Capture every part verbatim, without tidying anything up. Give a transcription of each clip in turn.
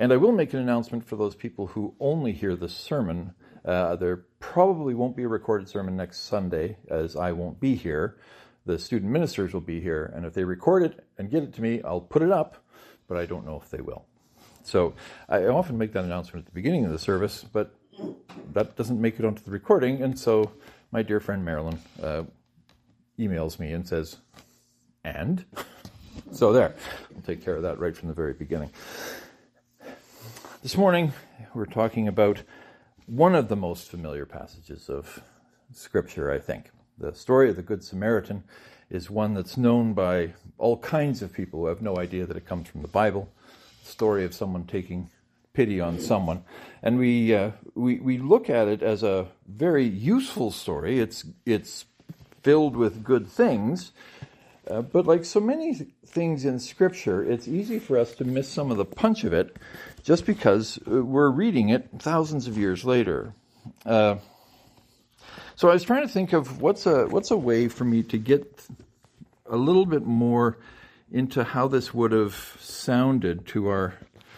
And I will make an announcement for those people who only hear the sermon. Uh, there probably won't be a recorded sermon next Sunday, as I won't be here. The student ministers will be here, and if they record it and get it to me, I'll put it up, but I don't know if they will. So I often make that announcement at the beginning of the service, but that doesn't make it onto the recording, and so my dear friend Marilyn uh, emails me and says, and? So there, I'll take care of that right from the very beginning. This morning, we're talking about one of the most familiar passages of Scripture, I think. The story of the Good Samaritan is one that's known by all kinds of people who have no idea that it comes from the Bible. The story of someone taking pity on someone. And we uh, we we look at it as a very useful story. It's, it's filled with good things. Uh, but like so many th- things in Scripture, it's easy for us to miss some of the punch of it just because we're reading it thousands of years later. Uh, so I was trying to think of what's a what's a way for me to get a little bit more into how this would have sounded to our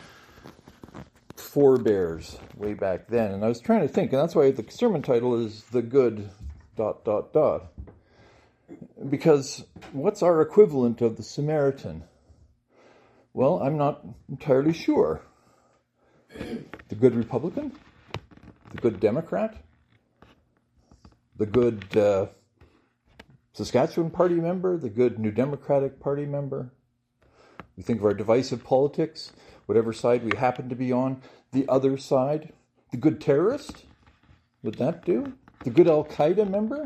forebears way back then. And I was trying to think, and that's why the sermon title is The Good dot dot dot. Because what's our equivalent of the Samaritan? Well, I'm not entirely sure. The good Republican? The good Democrat? The good uh, Saskatchewan Party member? The good New Democratic Party member? We think of our divisive politics, whatever side we happen to be on. The other side? The good terrorist? Would that do? The good Al-Qaeda member?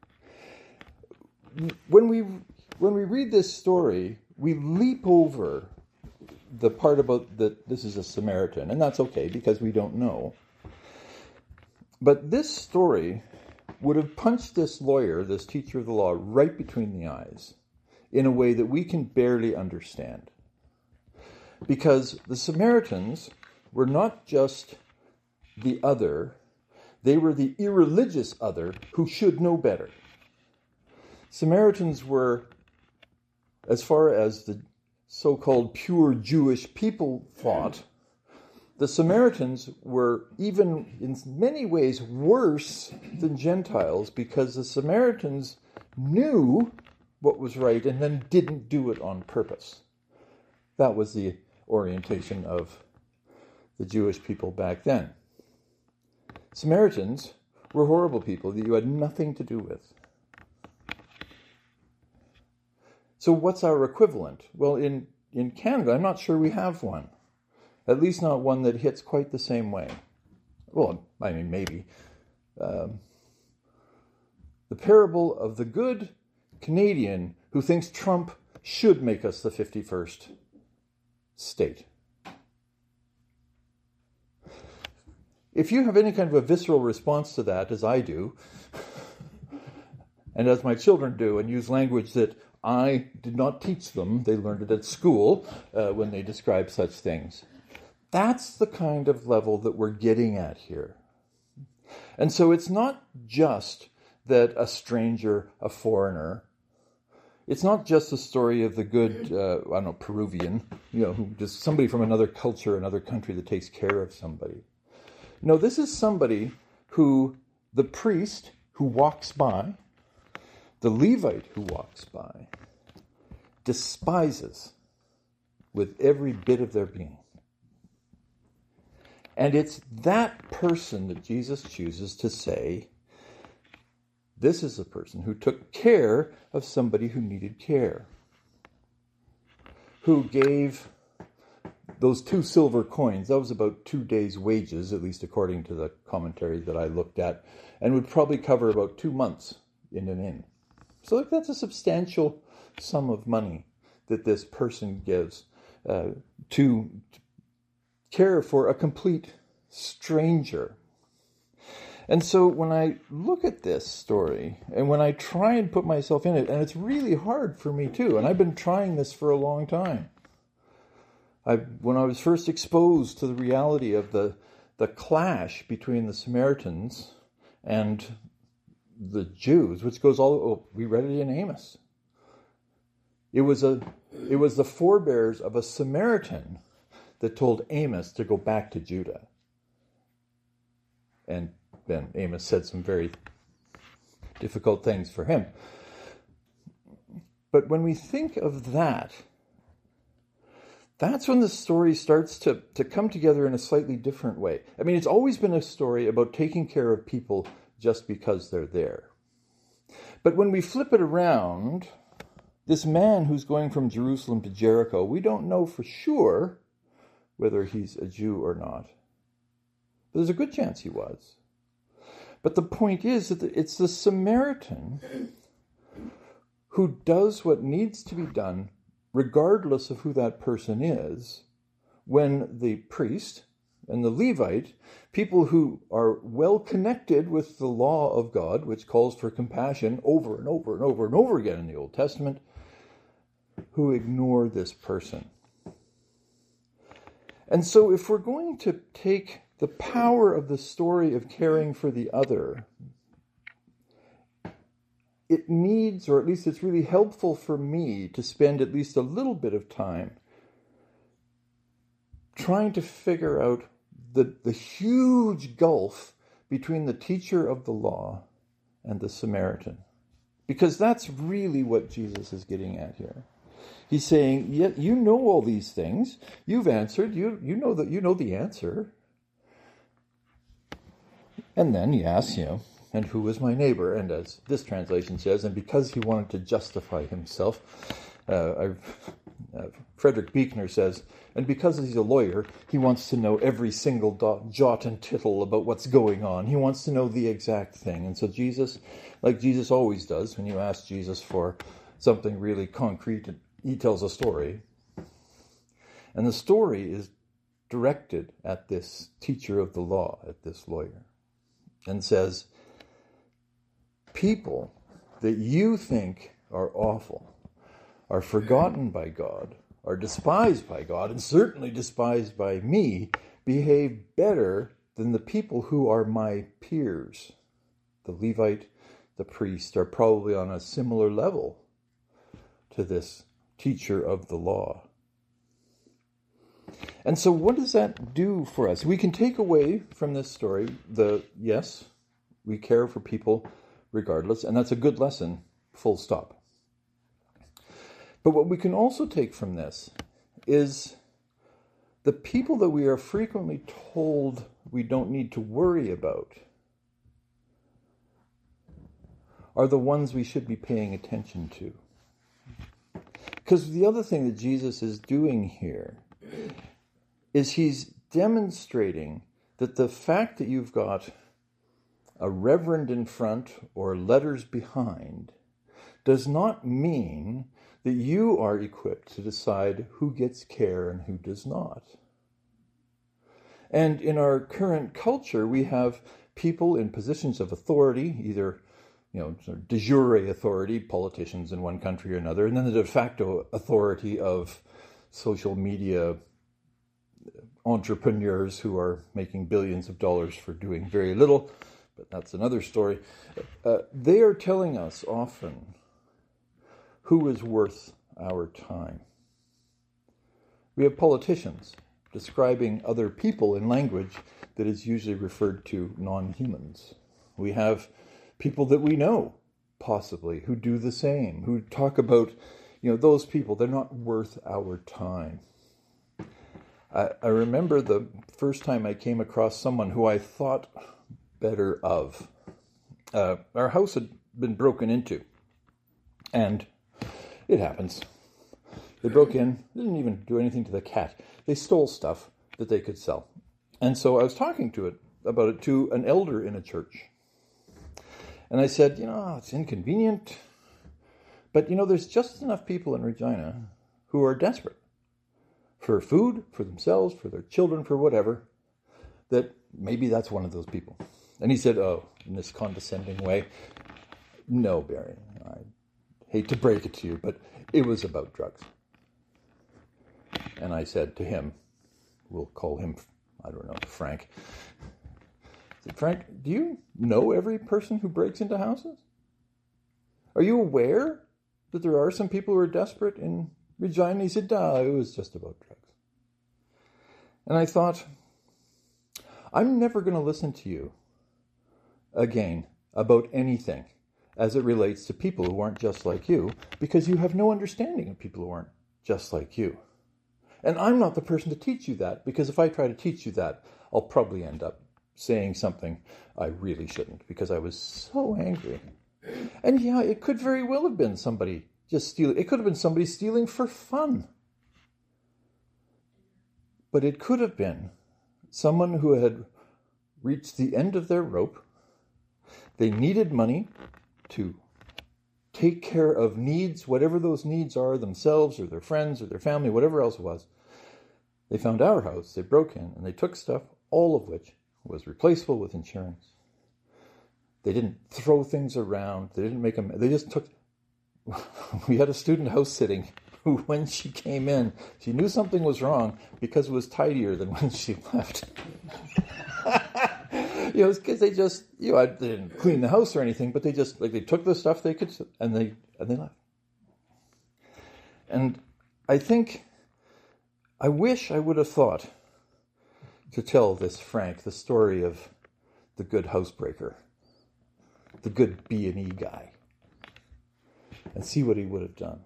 When we when we read this story, we leap over the part about that this is a Samaritan, and that's okay because we don't know. But this story would have punched this lawyer, this teacher of the law, right between the eyes in a way that we can barely understand. Because the Samaritans were not just the other, they were the irreligious other who should know better. Samaritans were, as far as the so-called pure Jewish people thought, the Samaritans were even in many ways worse than Gentiles because the Samaritans knew what was right and then didn't do it on purpose. That was the orientation of the Jewish people back then. Samaritans were horrible people that you had nothing to do with. So what's our equivalent? Well, in, in Canada, I'm not sure we have one. At least not one that hits quite the same way. Well, I mean, maybe. Um, the parable of the good Canadian who thinks Trump should make us the fifty-first state. If you have any kind of a visceral response to that, as I do, and as my children do, and use language that I did not teach them, they learned it at school uh, when they describe such things. That's the kind of level that we're getting at here. And so it's not just that a stranger, a foreigner, it's not just the story of the good, uh, I don't know, Peruvian, you know, who just somebody from another culture, another country that takes care of somebody. No, this is somebody who the priest who walks by, the Levite who walks by, despises with every bit of their being. And it's that person that Jesus chooses to say, this is a person who took care of somebody who needed care, who gave those two silver coins. That was about two days' wages, at least according to the commentary that I looked at, and would probably cover about two months in an inn. So that's a substantial sum of money that this person gives uh, to care for a complete stranger. And so when I look at this story, and when I try and put myself in it, and it's really hard for me too, and I've been trying this for a long time. I, when I was first exposed to the reality of the, the clash between the Samaritans and the Jews, which goes all, oh, we read it in Amos. It was a, it was the forebears of a Samaritan that told Amos to go back to Judah. And then Amos said some very difficult things for him. But when we think of that, that's when the story starts to, to come together in a slightly different way. I mean, it's always been a story about taking care of people just because they're there. But when we flip it around, this man who's going from Jerusalem to Jericho, we don't know for sure whether he's a Jew or not. But there's a good chance he was. But the point is that it's the Samaritan who does what needs to be done, regardless of who that person is, when the priest and the Levite, people who are well connected with the law of God, which calls for compassion over and over and over and over again in the Old Testament, who ignore this person. And so if we're going to take the power of the story of caring for the other, it needs, or at least it's really helpful for me to spend at least a little bit of time trying to figure out the, the huge gulf between the teacher of the law and the Samaritan. Because that's really what Jesus is getting at here. He's saying, yeah, you know all these things. You've answered. You, you know that you know the answer. And then he asks, you know, and who is my neighbor? And as this translation says, and because he wanted to justify himself, uh, I've, uh, Frederick Buechner says, and because he's a lawyer, he wants to know every single dot, jot and tittle about what's going on. He wants to know the exact thing. And so Jesus, like Jesus always does, when you ask Jesus for something really concrete, he tells a story. And the story is directed at this teacher of the law, at this lawyer, and says, people that you think are awful are forgotten by God, are despised by God, and certainly despised by me, behave better than the people who are my peers. The Levite, the priest, are probably on a similar level to this teacher of the law. And so what does that do for us? We can take away from this story the, yes, we care for people regardless, and that's a good lesson, full stop. But what we can also take from this is the people that we are frequently told we don't need to worry about are the ones we should be paying attention to. Because the other thing that Jesus is doing here is he's demonstrating that the fact that you've got a reverend in front or letters behind does not mean that you are equipped to decide who gets care and who does not. And in our current culture, we have people in positions of authority, either you know, sort of de jure authority, politicians in one country or another, and then the de facto authority of social media entrepreneurs who are making billions of dollars for doing very little, but that's another story. Uh, they are telling us often who is worth our time. We have politicians describing other people in language that is usually referred to non-humans. We have people that we know, possibly, who do the same, who talk about, you know, those people, they're not worth our time. I, I remember the first time I came across someone who I thought better of. Uh, our house had been broken into, and it happens. They broke in, didn't even do anything to the cat. They stole stuff that they could sell. And so I was talking to it about it to an elder in a church. And I said, you know, it's inconvenient, but, you know, there's just enough people in Regina who are desperate for food, for themselves, for their children, for whatever, that maybe that's one of those people. And he said, oh, in this condescending way, no, Barry, I hate to break it to you, but it was about drugs. And I said to him, we'll call him, I don't know, Frank. I said, Frank, do you know every person who breaks into houses? Are you aware that there are some people who are desperate in Regina? He said, no, it was just about drugs. And I thought, I'm never going to listen to you again about anything as it relates to people who aren't just like you, because you have no understanding of people who aren't just like you. And I'm not the person to teach you that, because if I try to teach you that, I'll probably end up saying something I really shouldn't, because I was so angry. And yeah, it could very well have been somebody just stealing. It could have been somebody stealing for fun. But it could have been someone who had reached the end of their rope. They needed money to take care of needs, whatever those needs are, themselves or their friends or their family, whatever else it was. They found our house, they broke in, and they took stuff, all of which was replaceable with insurance. They didn't throw things around. They didn't make them, they just took, we had a student house sitting who, when she came in, she knew something was wrong because it was tidier than when she left. You know, it's because they just, you know, they didn't clean the house or anything, but they just, like, they took the stuff they could, and they, and they left. And I think, I wish I would have thought to tell this Frank the story of the good housebreaker, the good B and E guy, and see what he would have done.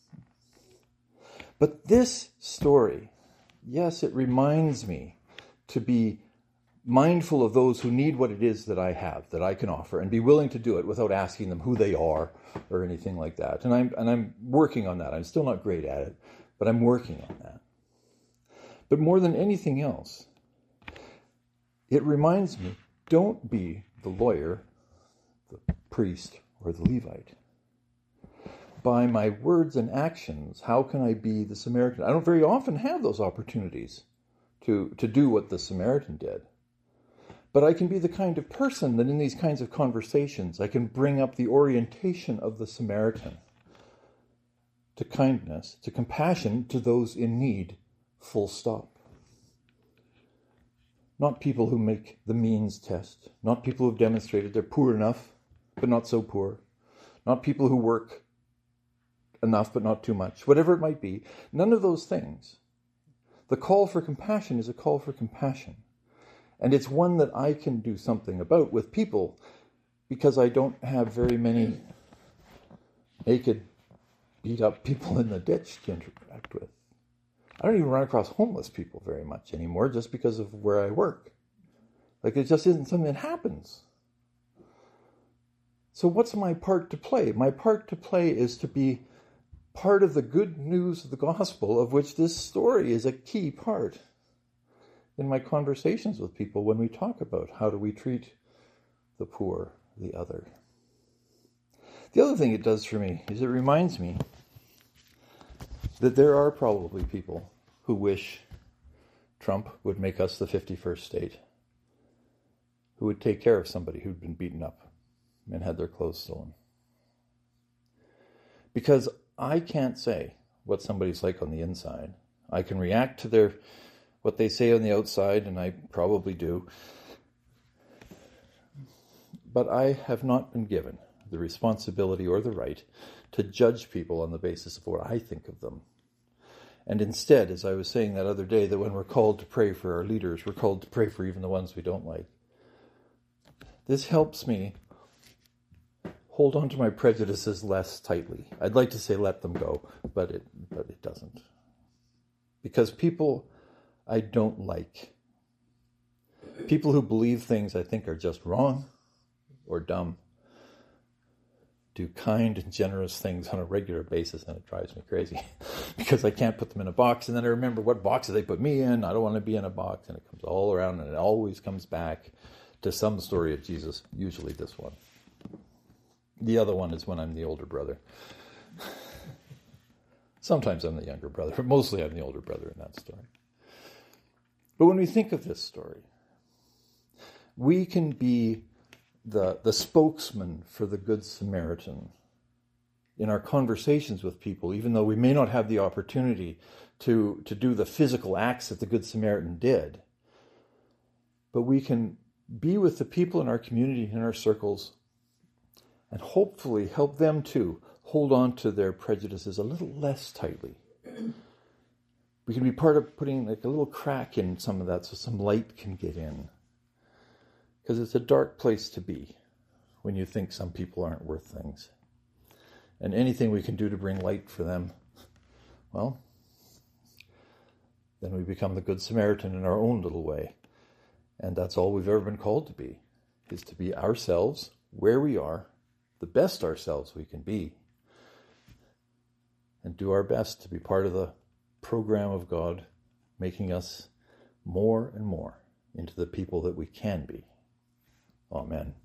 But this story, yes, it reminds me to be mindful of those who need what it is that I have, that I can offer, and be willing to do it without asking them who they are or anything like that. And I'm and I'm working on that. I'm still not great at it, but I'm working on that. But more than anything else, it reminds me, don't be the lawyer, the priest, or the Levite. By my words and actions, how can I be the Samaritan? I don't very often have those opportunities to, to do what the Samaritan did. But I can be the kind of person that in these kinds of conversations, I can bring up the orientation of the Samaritan to kindness, to compassion to those in need, full stop. Not people who make the means test, not people who've demonstrated they're poor enough, but not so poor, not people who work enough, but not too much, whatever it might be. None of those things. The call for compassion is a call for compassion. And it's one that I can do something about with people, because I don't have very many naked, beat-up people in the ditch to interact with. I don't even run across homeless people very much anymore, just because of where I work. Like, it just isn't something that happens. So what's my part to play? My part to play is to be part of the good news of the gospel, of which this story is a key part. In my conversations with people, when we talk about how do we treat the poor, the other. The other thing it does for me is it reminds me that there are probably people who wish Trump would make us the fifty-first state, who would take care of somebody who'd been beaten up and had their clothes stolen. Because I can't say what somebody's like on the inside. I can react to their what they say on the outside, and I probably do. But I have not been given the responsibility or the right to judge people on the basis of what I think of them. And instead, as I was saying that other day, that when we're called to pray for our leaders, we're called to pray for even the ones we don't like. This helps me hold on to my prejudices less tightly. I'd like to say let them go, but it but it doesn't. Because people I don't like, people who believe things I think are just wrong or dumb, do kind and generous things on a regular basis, and it drives me crazy because I can't put them in a box, and then I remember what boxes they put me in. I don't want to be in a box, and it comes all around, and it always comes back to some story of Jesus, usually this one. The other one is when I'm the older brother. Sometimes I'm the younger brother, but mostly I'm the older brother in that story. But when we think of this story, we can be the, the spokesman for the Good Samaritan in our conversations with people, even though we may not have the opportunity to, to do the physical acts that the Good Samaritan did. But we can be with the people in our community, in our circles, and hopefully help them to hold on to their prejudices a little less tightly. we can be part of putting like a little crack in some of that so some light can get in. Because it's a dark place to be when you think some people aren't worth things. And anything we can do to bring light for them, well, then we become the Good Samaritan in our own little way. And that's all we've ever been called to be, is to be ourselves, where we are, the best ourselves we can be, and do our best to be part of the program of God, making us more and more into the people that we can be. Amen.